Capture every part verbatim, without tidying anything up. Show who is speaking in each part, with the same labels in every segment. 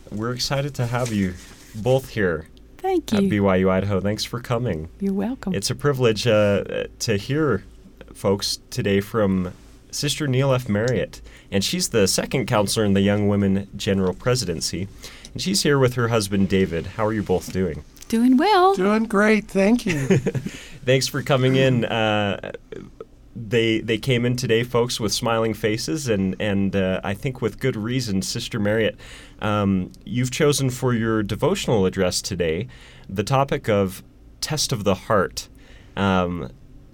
Speaker 1: we're excited to have you both here.
Speaker 2: Thank you.
Speaker 1: At B Y U Idaho. Thanks for coming.
Speaker 2: You're welcome.
Speaker 1: It's a privilege uh, to hear, folks, today from Sister Neil F. Marriott. And she's the second counselor in the Young Women General Presidency. And she's here with her husband, David. How are you both doing?
Speaker 2: Doing well.
Speaker 3: Doing great. Thank you.
Speaker 1: Thanks for coming in. Uh, they they came in today, folks, with smiling faces, and, and uh, I think with good reason. Sister Marriott, um, you've chosen for your devotional address today the topic of test of the heart. Um,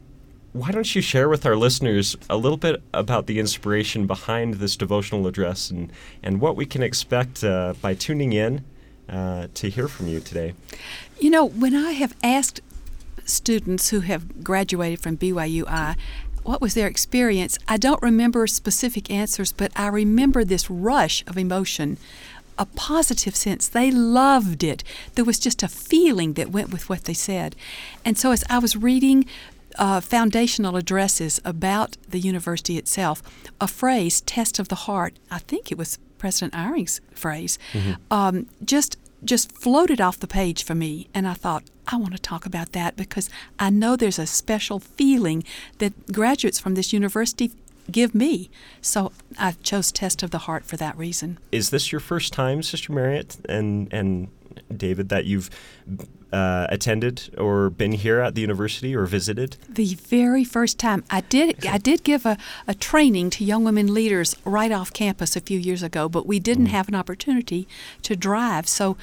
Speaker 1: why don't you share with our listeners a little bit about the inspiration behind this devotional address and, and what we can expect uh, by tuning in uh, to hear from you today?
Speaker 2: You know, when I have asked students who have graduated from B Y U I what was their experience, I don't remember specific answers, but I remember this rush of emotion, a positive sense. They loved it. There was just a feeling that went with what they said. And so as I was reading uh, foundational addresses about the university itself, a phrase, test of the heart, I think it was President Eyring's phrase, mm-hmm. um, just just floated off the page for me. And I thought, I want to talk about that because I know there's a special feeling that graduates from this university give me. So I chose Test of the Heart for that reason.
Speaker 1: Is this your first time, Sister Marriott and and David, that you've uh, attended or been here at the university or visited?
Speaker 2: The very first time. I did I did give a, a training to young women leaders right off campus a few years ago, but we didn't mm. have an opportunity to drive. So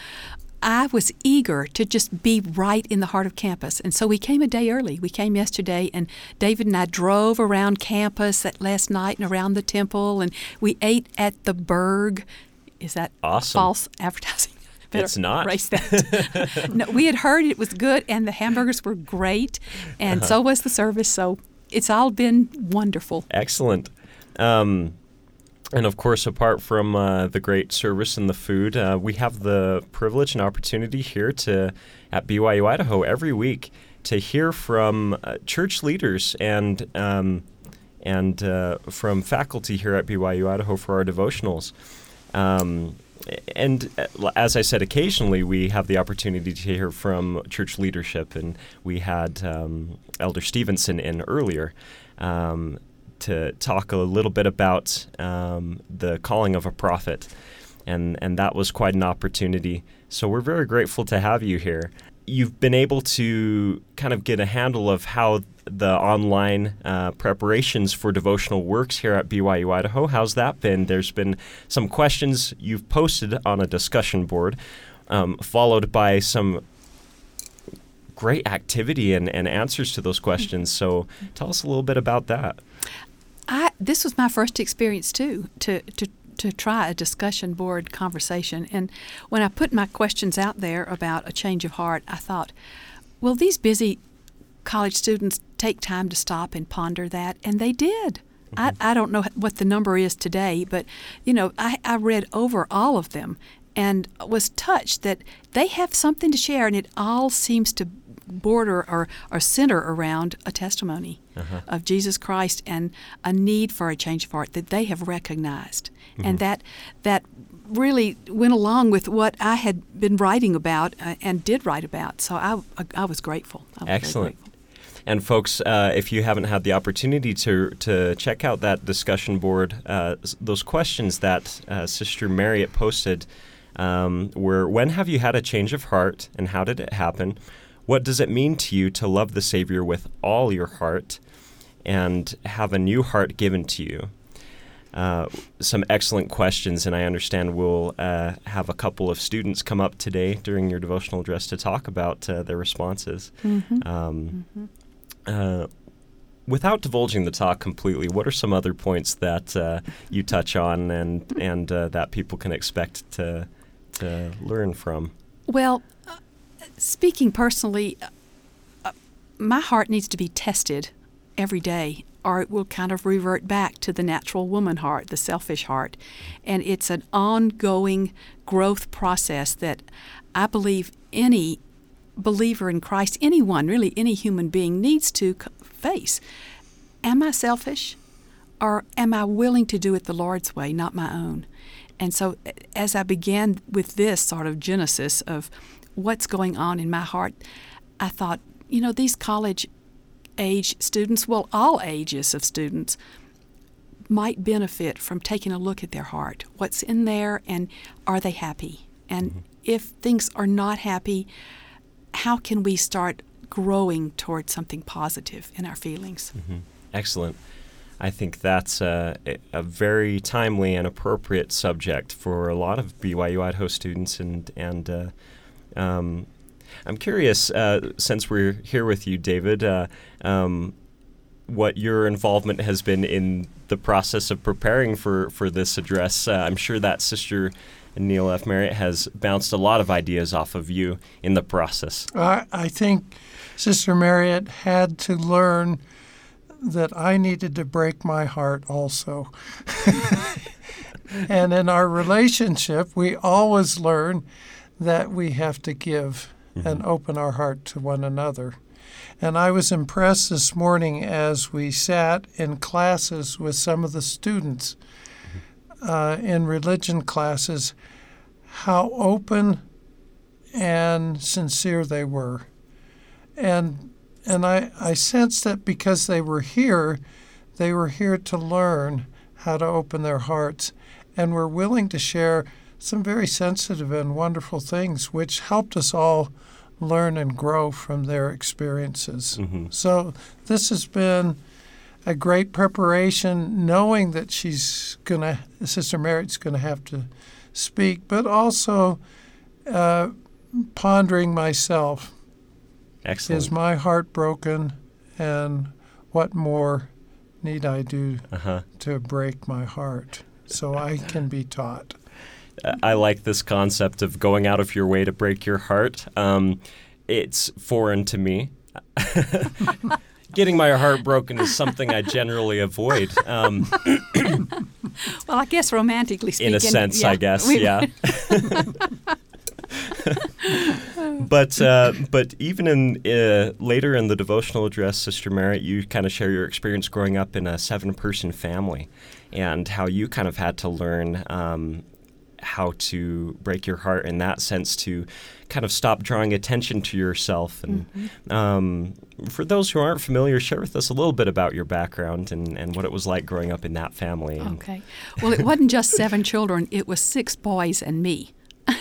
Speaker 2: I was eager to just be right in the heart of campus. And so we came a day early. We came yesterday, and David and I drove around campus that last night and around the temple, and we ate at the Berg. Is that
Speaker 1: awesome?
Speaker 2: False advertising? Better
Speaker 1: it's not.
Speaker 2: Erase that. No, we had heard it was good, and the hamburgers were great, and uh-huh. so was the service. So it's all been wonderful.
Speaker 1: Excellent. Um, And, of course, apart from uh, the great service and the food, uh, we have the privilege and opportunity here to at B Y U Idaho every week to hear from uh, church leaders and um, and uh, from faculty here at B Y U Idaho for our devotionals. Um, and uh, as I said, occasionally we have the opportunity to hear from church leadership, and we had um, Elder Stevenson in earlier. Um, to talk a little bit about um, the calling of a prophet, and, and that was quite an opportunity. So we're very grateful to have you here. You've been able to kind of get a handle of how the online uh, preparations for devotional works here at B Y U Idaho. How's that been? There's been some questions you've posted on a discussion board, um, followed by some great activity and, and answers to those questions. So tell us a little bit about that.
Speaker 2: I, this was my first experience, too, to, to to try a discussion board conversation. And when I put my questions out there about a change of heart, I thought, will these busy college students take time to stop and ponder that? And they did. Mm-hmm. I, I don't know what the number is today, but, you know, I, I read over all of them and was touched that they have something to share, and it all seems to border or, or center around a testimony uh-huh. of Jesus Christ and a need for a change of heart that they have recognized. Mm-hmm. And that that really went along with what I had been writing about uh, and did write about. So I, I, I was grateful. I was
Speaker 1: Excellent.
Speaker 2: Very grateful.
Speaker 1: And folks, uh, if you haven't had the opportunity to to check out that discussion board, uh, those questions that uh, Sister Marriott posted um, were, when have you had a change of heart and how did it happen? What does it mean to you to love the Savior with all your heart and have a new heart given to you? Uh, some excellent questions, and I understand we'll uh, have a couple of students come up today during your devotional address to talk about uh, their responses.
Speaker 2: Mm-hmm.
Speaker 1: Um,
Speaker 2: mm-hmm.
Speaker 1: uh, without divulging the talk completely, what are some other points that uh, you touch on and and uh, that people can expect to to learn from?
Speaker 2: Well, uh, speaking personally, uh, my heart needs to be tested every day, or it will kind of revert back to the natural woman heart, the selfish heart. And it's an ongoing growth process that I believe any believer in Christ, anyone, really any human being, needs to face. Am I selfish, or am I willing to do it the Lord's way, not my own? And so as I began with this sort of genesis of what's going on in my heart, I thought, you know, these college age students, well, all ages of students, might benefit from taking a look at their heart. What's in there, and are they happy? And mm-hmm. if things are not happy, how can we start growing towards something positive in our feelings?
Speaker 1: Mm-hmm. Excellent. I think that's a, a very timely and appropriate subject for a lot of B Y U Idaho students. And, and uh, um, I'm curious, uh, since we're here with you, David, uh, um, what your involvement has been in the process of preparing for, for this address. Uh, I'm sure that Sister Neil F. Marriott has bounced a lot of ideas off of you in the process.
Speaker 3: I, I think Sister Marriott had to learn that I needed to break my heart also. And in our relationship, we always learn that we have to give mm-hmm. and open our heart to one another. And I was impressed this morning as we sat in classes with some of the students uh, in religion classes, how open and sincere they were. And and I, I sensed that because they were here, they were here to learn how to open their hearts and were willing to share some very sensitive and wonderful things, which helped us all learn and grow from their experiences. Mm-hmm. So this has been a great preparation, knowing that she's going to, Sister Marriott's going to have to speak, but also uh, pondering myself.
Speaker 1: Excellent.
Speaker 3: Is my heart broken, and what more need I do uh-huh. to break my heart so I can be taught?
Speaker 1: I like this concept of going out of your way to break your heart. Um, it's foreign to me. Getting my heart broken is something I generally avoid. Um,
Speaker 2: well, I guess romantically speaking.
Speaker 1: In a sense,
Speaker 2: yeah,
Speaker 1: I guess,
Speaker 2: we,
Speaker 1: yeah. But uh, but even in uh, later in the devotional address, Sister Marriott, you kind of share your experience growing up in a seven-person family and how you kind of had to learn um, how to break your heart in that sense, to kind of stop drawing attention to yourself. And mm-hmm. um, for those who aren't familiar, share with us a little bit about your background and, and what it was like growing up in that family.
Speaker 2: Okay. Well, it wasn't just seven children. It was six boys and me.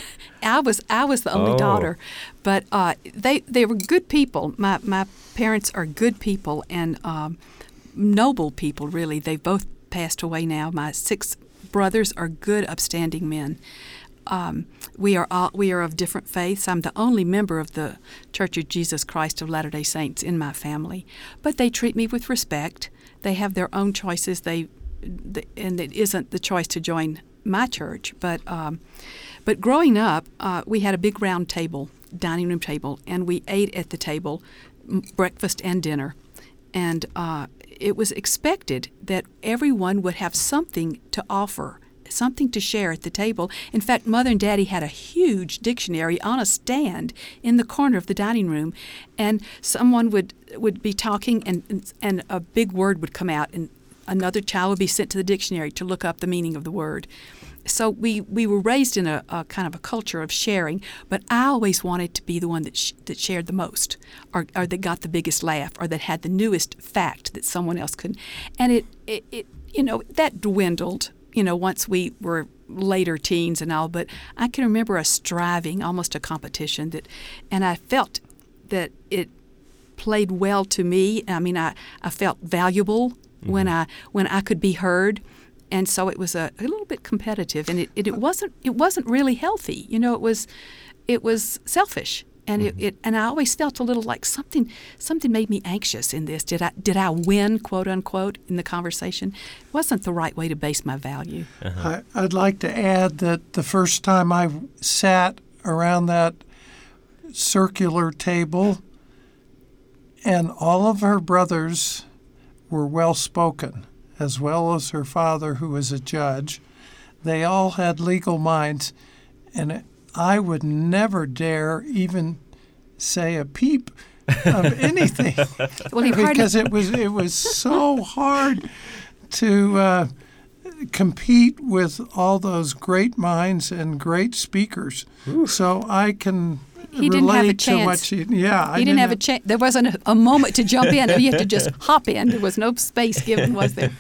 Speaker 2: I was I was the only oh. daughter, but uh, they they were good people. My my parents are good people and um, noble people. Really, they've both passed away now. My six brothers are good, upstanding men. Um, we are all, we are of different faiths. I'm the only member of the Church of Jesus Christ of Latter-day Saints in my family, but they treat me with respect. They have their own choices. They, they and it isn't the choice to join my church, but. Um, But growing up, uh, we had a big round table, dining room table, and we ate at the table, m- breakfast and dinner. And uh, it was expected that everyone would have something to offer, something to share at the table. In fact, Mother and Daddy had a huge dictionary on a stand in the corner of the dining room, and someone would, would be talking, and, and a big word would come out, and another child would be sent to the dictionary to look up the meaning of the word. So we, we were raised in a, a kind of a culture of sharing, but I always wanted to be the one that sh- that shared the most, or, or that got the biggest laugh, or that had the newest fact that someone else couldn't. And it, it, it you know, that dwindled, you know, once we were later teens and all. But I can remember us striving, almost a competition, that, and I felt that it played well to me. I mean, I, I felt valuable mm-hmm. when I when I could be heard. And so it was a, a little bit competitive, and it, it, it wasn't it wasn't really healthy. You know, it was it was selfish, and mm-hmm. it, it and I always felt a little like something something made me anxious in this. Did I did I win, quote unquote, in the conversation? It wasn't the right way to base my value.
Speaker 3: Uh-huh. I, I'd like to add that the first time I sat around that circular table, and all of her brothers were well spoken, as well as her father, who was a judge. They all had legal minds, and I would never dare even say a peep of anything
Speaker 2: well,
Speaker 3: because it was it was so hard to uh, compete with all those great minds and great speakers. Ooh. So I can
Speaker 2: he didn't have a
Speaker 3: relate to
Speaker 2: chance.
Speaker 3: what she, yeah.
Speaker 2: He
Speaker 3: I
Speaker 2: didn't have a chance. There wasn't a, a moment to jump in. You had to just hop in. There was no space given, was there?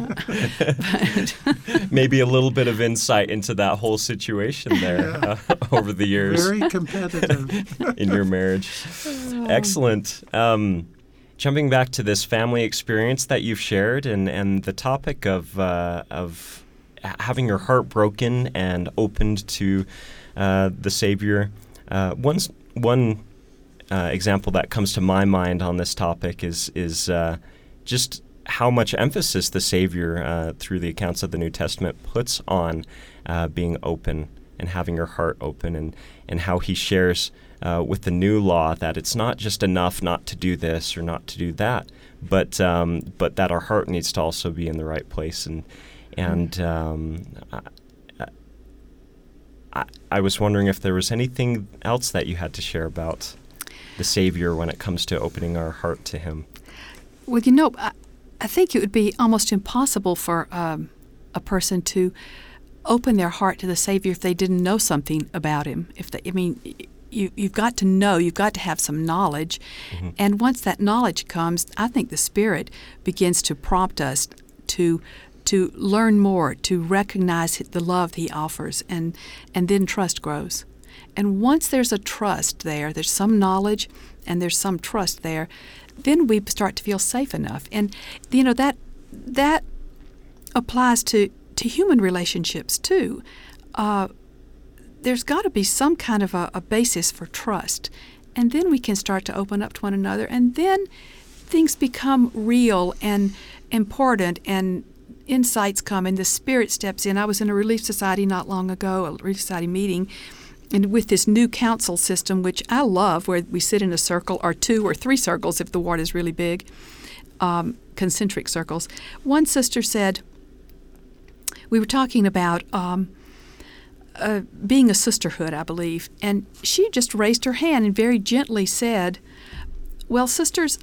Speaker 1: Maybe a little bit of insight into that whole situation there uh, over the years.
Speaker 3: Very competitive.
Speaker 1: In your marriage. Excellent. Um, jumping back to this family experience that you've shared and, and the topic of uh, of having your heart broken and opened to uh, the Savior. Uh, one one uh, example that comes to my mind on this topic is is uh, just how much emphasis the Savior, uh, through the accounts of the New Testament, puts on uh, being open and having your heart open, and, and how he shares uh, with the new law that it's not just enough not to do this or not to do that, but um, but that our heart needs to also be in the right place. And and um, I, I was wondering if there was anything else that you had to share about the Savior when it comes to opening our heart to him.
Speaker 2: Well, you know, I, I think it would be almost impossible for um, a person to open their heart to the Savior if they didn't know something about him. If they, I mean, you, you've got to know, you've got to have some knowledge. Mm-hmm. And once that knowledge comes, I think the Spirit begins to prompt us to to learn more, to recognize the love he offers, and, and then trust grows. And once there's a trust there, there's some knowledge and there's some trust there, then we start to feel safe enough. And, you know, that that applies to, to human relationships, too. Uh, there's got to be some kind of a, a basis for trust. And then we can start to open up to one another. And then things become real and important, and insights come, and the Spirit steps in. I was in a Relief Society not long ago, a Relief Society meeting, and with this new council system, which I love, where we sit in a circle, or two or three circles if the ward is really big, um, concentric circles. One sister said, we were talking about um, uh, being a sisterhood, I believe, and she just raised her hand and very gently said, well, sisters,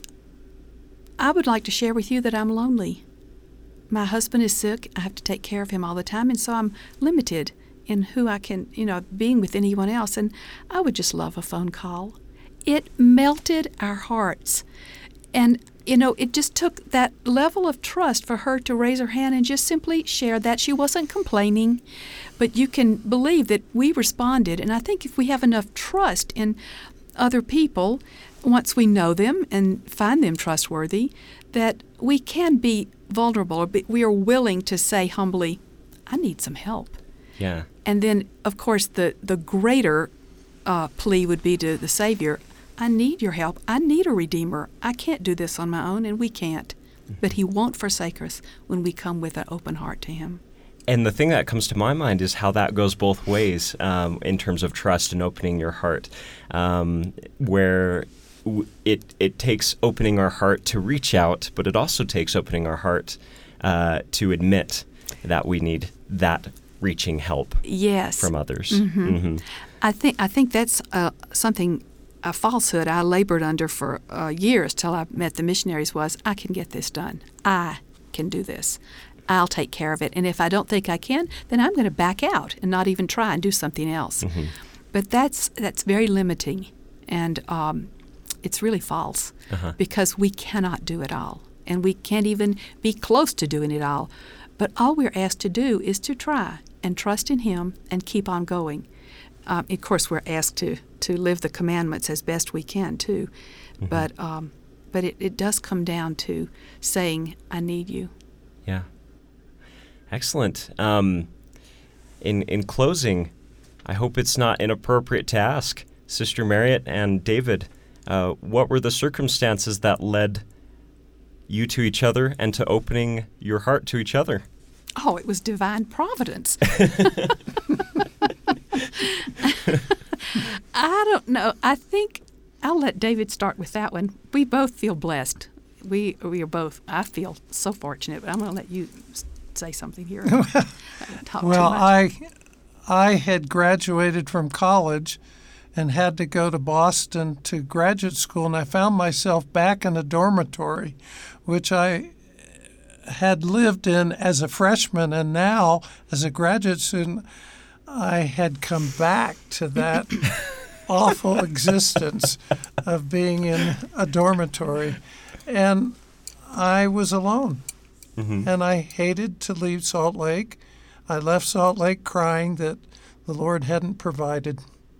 Speaker 2: I would like to share with you that I'm lonely. My husband is sick. I have to take care of him all the time, and so I'm limited in who I can, you know, being with anyone else, and I would just love a phone call. It melted our hearts. And, you know, it just took that level of trust for her to raise her hand and just simply share that. She wasn't complaining, but you can believe that we responded. And I think if we have enough trust in other people, once we know them and find them trustworthy, that we can be vulnerable, or be, we are willing to say humbly, I need some help.
Speaker 1: Yeah.
Speaker 2: And then, of course, the, the greater uh, plea would be to the Savior, I need your help. I need a Redeemer. I can't do this on my own, and we can't. Mm-hmm. But he won't forsake us when we come with an open heart to him.
Speaker 1: And the thing that comes to my mind is how that goes both ways um, in terms of trust and opening your heart, um, where w- it it takes opening our heart to reach out, but it also takes opening our heart uh, to admit that we need that reaching help
Speaker 2: yes.
Speaker 1: from others.
Speaker 2: Mm-hmm.
Speaker 1: Mm-hmm.
Speaker 2: I think I think that's uh, something, a falsehood I labored under for uh, years till I met the missionaries was, I can get this done. I can do this. I'll take care of it. And if I don't think I can, then I'm going to back out and not even try and do something else. Mm-hmm. But that's that's very limiting, and um, it's really false uh-huh. because we cannot do it all, and we can't even be close to doing it all. But all we're asked to do is to try and trust in him and keep on going. Um, of course, we're asked to, to live the commandments as best we can, too. Mm-hmm. But um, but it, it does come down to saying, I need you.
Speaker 1: Yeah. Excellent. Um, in in closing, I hope it's not inappropriate to ask, Sister Marriott and David, uh, what were the circumstances that led you to each other and to opening your heart to each other?
Speaker 2: Oh, it was divine providence. I don't know. I think I'll let David start with that one. We both feel blessed. We we are both, I feel so fortunate, but I'm going to let you say something here. Talk
Speaker 3: well,
Speaker 2: too much.
Speaker 3: I I had graduated from college and had to go to Boston to graduate school, and I found myself back in a dormitory, which I had lived in as a freshman, and now as a graduate student, I had come back to that awful existence of being in a dormitory. And I was alone. Mm-hmm. And I hated to leave Salt Lake. I left Salt Lake crying that the Lord hadn't provided,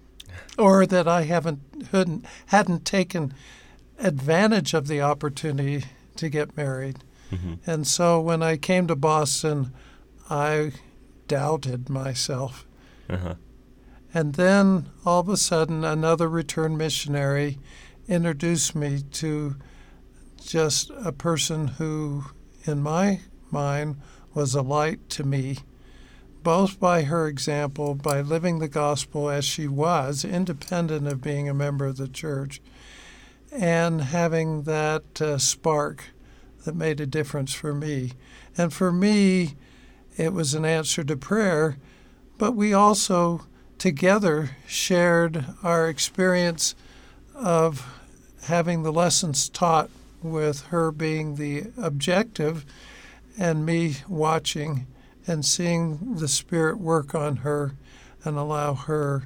Speaker 3: or that I haven't hadn't, hadn't taken advantage of the opportunity to get married. Mm-hmm. And so when I came to Boston, I doubted myself. Uh-huh. And then all of a sudden, another return missionary introduced me to just a person who, in my mind, was a light to me, both by her example, by living the gospel as she was, independent of being a member of the church, and having that uh, spark that made a difference for me. And for me, it was an answer to prayer, but we also together shared our experience of having the lessons taught, with her being the objective and me watching and seeing the Spirit work on her and allow her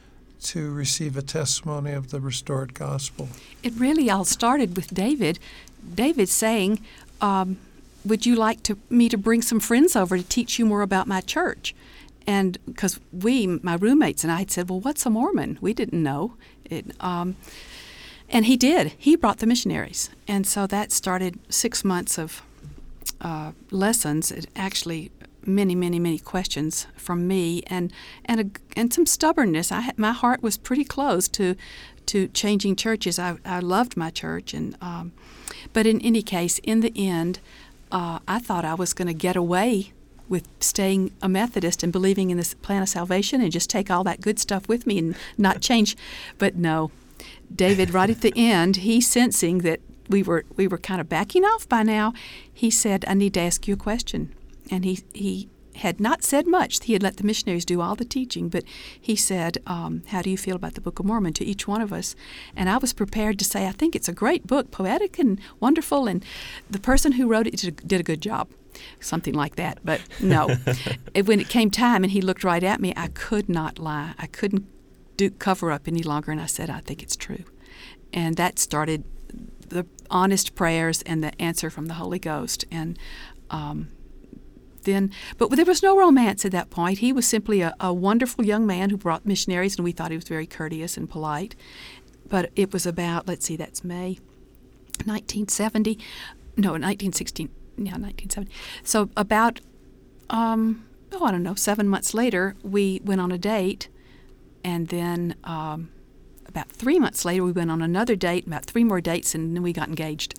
Speaker 3: to receive a testimony of the restored gospel.
Speaker 2: It really all started with David. David saying, um, would you like to me to bring some friends over to teach you more about my church? And because we, my roommates and I had said, well, what's a Mormon? We didn't know. It, um, and he did. He brought the missionaries. And so that started six months of uh, lessons. It actually many, many, many questions from me, and and a, and some stubbornness. I had, my heart was pretty close to to changing churches. I, I loved my church, and um, but in any case, in the end, uh, I thought I was going to get away with staying a Methodist and believing in this plan of salvation and just take all that good stuff with me and not change. But no, David, right at the end, he sensing that we were we were kind of backing off by now, he said, I need to ask you a question. And he, he had not said much. He had let the missionaries do all the teaching, but he said, um, how do you feel about the Book of Mormon, to each one of us? And I was prepared to say, I think it's a great book, poetic and wonderful, and the person who wrote it did a good job, something like that. But no, it, when it came time and he looked right at me, I could not lie. I couldn't do cover up any longer, and I said, I think it's true. And that started the honest prayers and the answer from the Holy Ghost. And um, then, but there was no romance at that point. He was simply a, a wonderful young man who brought missionaries, and we thought he was very courteous and polite. But it was about, let's see, that's May nineteen seventy. No, nineteen sixteen. Yeah, nineteen seventy. So about, um, oh, I don't know, seven months later, we went on a date, and then um, about three months later, we went on another date, about three more dates, and then we got engaged.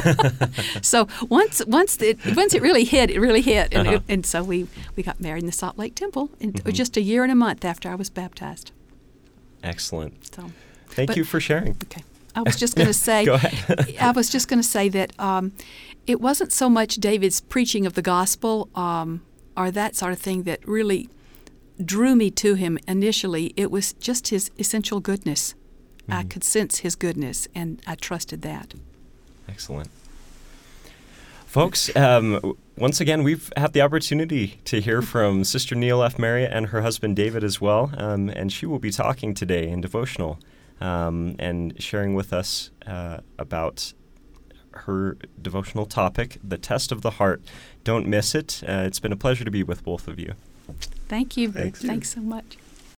Speaker 2: So once once it once it really hit, it really hit, and, uh-huh. it, and so we, we got married in the Salt Lake Temple, in, mm-hmm. just a year and a month after I was baptized.
Speaker 1: Excellent.
Speaker 2: So,
Speaker 1: thank
Speaker 2: but,
Speaker 1: you for sharing.
Speaker 2: Okay, I was just going to say.
Speaker 1: Go ahead.
Speaker 2: I was just going to say that um, it wasn't so much David's preaching of the gospel um, or that sort of thing that really drew me to him initially. It was just his essential goodness. Mm-hmm. I could sense his goodness, and I trusted that.
Speaker 1: Excellent. Folks, um, once again, we've had the opportunity to hear from Sister Neil F. Marriott and her husband David as well, um, and she will be talking today in devotional um, and sharing with us uh, about her devotional topic, The Test of the Heart. Don't miss it. Uh, it's been a pleasure to be with both of you.
Speaker 2: Thank you.
Speaker 3: Thank you.
Speaker 2: Thanks so much.